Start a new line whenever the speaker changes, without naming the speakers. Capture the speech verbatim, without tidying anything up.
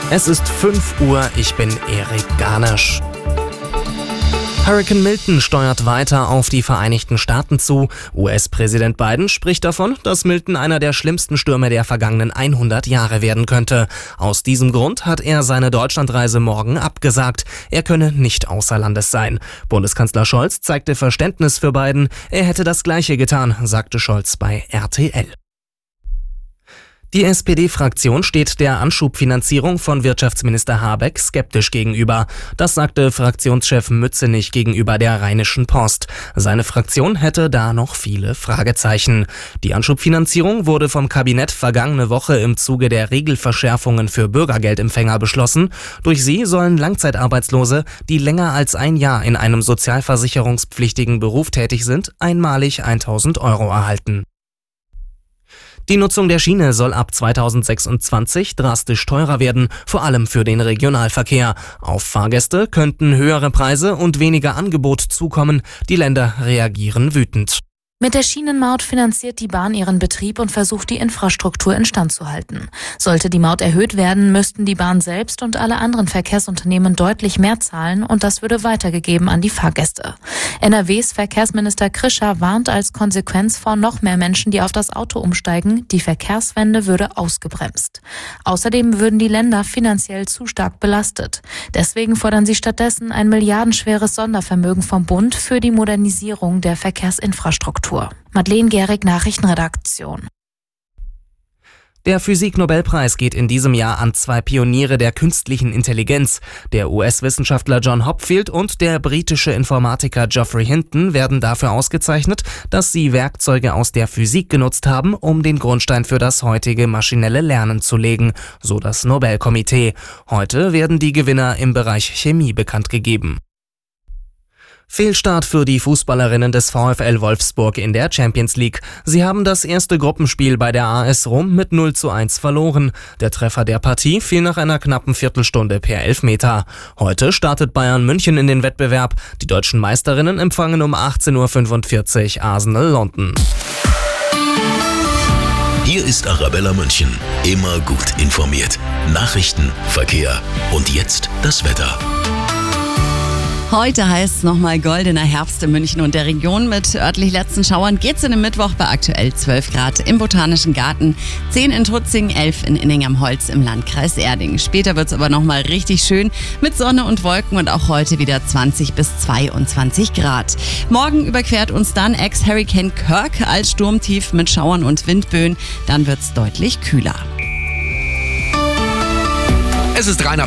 Es ist fünf Uhr, ich bin Erik Garnasch. Hurrikan Milton steuert weiter auf die Vereinigten Staaten zu. U S-Präsident Biden spricht davon, dass Milton einer der schlimmsten Stürme der vergangenen hundert Jahre werden könnte. Aus diesem Grund hat er seine Deutschlandreise morgen abgesagt. Er könne nicht außer Landes sein. Bundeskanzler Scholz zeigte Verständnis für Biden. Er hätte das Gleiche getan, sagte Scholz bei R T L. Die S P D-Fraktion steht der Anschubfinanzierung von Wirtschaftsminister Habeck skeptisch gegenüber. Das sagte Fraktionschef Mützenich gegenüber der Rheinischen Post. Seine Fraktion hätte da noch viele Fragezeichen. Die Anschubfinanzierung wurde vom Kabinett vergangene Woche im Zuge der Regelverschärfungen für Bürgergeldempfänger beschlossen. Durch sie sollen Langzeitarbeitslose, die länger als ein Jahr in einem sozialversicherungspflichtigen Beruf tätig sind, einmalig tausend Euro erhalten. Die Nutzung der Schiene soll ab zweitausendsechsundzwanzig drastisch teurer werden, vor allem für den Regionalverkehr. Auf Fahrgäste könnten höhere Preise und weniger Angebot zukommen. Die Länder reagieren wütend.
Mit der Schienenmaut finanziert die Bahn ihren Betrieb und versucht, die Infrastruktur instand zu halten. Sollte die Maut erhöht werden, müssten die Bahn selbst und alle anderen Verkehrsunternehmen deutlich mehr zahlen und das würde weitergegeben an die Fahrgäste. N R Ws Verkehrsminister Krischer warnt als Konsequenz vor noch mehr Menschen, die auf das Auto umsteigen. Die Verkehrswende würde ausgebremst. Außerdem würden die Länder finanziell zu stark belastet. Deswegen fordern sie stattdessen ein milliardenschweres Sondervermögen vom Bund für die Modernisierung der Verkehrsinfrastruktur. Madeleine Gehrig, Nachrichtenredaktion.
Der Physik-Nobelpreis geht in diesem Jahr an zwei Pioniere der künstlichen Intelligenz. Der U S-Wissenschaftler John Hopfield und der britische Informatiker Geoffrey Hinton werden dafür ausgezeichnet, dass sie Werkzeuge aus der Physik genutzt haben, um den Grundstein für das heutige maschinelle Lernen zu legen, so das Nobelkomitee. Heute werden die Gewinner im Bereich Chemie bekannt gegeben. Fehlstart für die Fußballerinnen des VfL Wolfsburg in der Champions League. Sie haben das erste Gruppenspiel bei der A S Rom mit null zu eins verloren. Der Treffer der Partie fiel nach einer knappen Viertelstunde per Elfmeter. Heute startet Bayern München in den Wettbewerb. Die deutschen Meisterinnen empfangen um achtzehn Uhr fünfundvierzig Arsenal London.
Hier ist Arabella München. Immer gut informiert. Nachrichten, Verkehr und jetzt das Wetter.
Heute heißt es nochmal goldener Herbst in München und der Region. Mit örtlich letzten Schauern geht's in den Mittwoch bei aktuell zwölf Grad im Botanischen Garten, zehn in Tutzing, elf in Inning am Holz im Landkreis Erding. Später wird's aber nochmal richtig schön mit Sonne und Wolken und auch heute wieder zwanzig bis zweiundzwanzig Grad. Morgen überquert uns dann Ex-Hurricane Kirk als Sturmtief mit Schauern und Windböen. Dann wird's deutlich kühler.
Es ist Rainer